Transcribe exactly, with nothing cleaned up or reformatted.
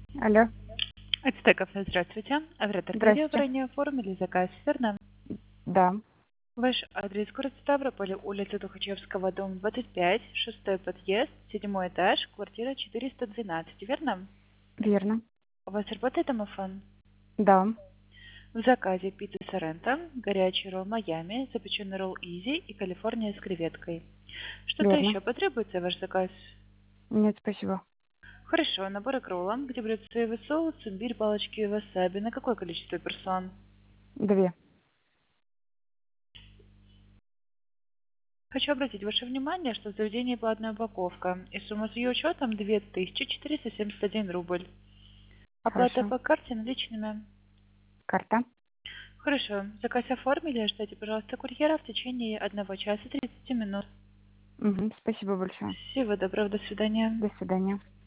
Алло, Ацтеков, здравствуйте. Авиаторговля, вы здрасте. ранее оформили заказ, верно? Да, Ваш адрес город Ставрополь, улица Тухачевского, дом двадцать пять, шестой подъезд, седьмой этаж, квартира четыреста двенадцать, верно? верно. У вас работает домофон? Да, В заказе пицца Соренто, горячий ролл Майами, запеченный ролл Изи и Калифорния с креветкой. Что-то верно. еще потребуется ваш заказ? Нет, спасибо. Хорошо, набор к роллам, где будет соевый соус, имбирь, палочки и васаби. На какое количество персон? Две. Хочу обратить ваше внимание, что в заведении платная упаковка, и сумма с ее учетом две тысячи четыреста семьдесят один рубль. Оплата Хорошо. по карте наличными. Карта. Хорошо, заказ оформили, ждите, пожалуйста, курьера в течение одного часа тридцати минут. Угу, спасибо большое. Всего доброго, до свидания. До свидания.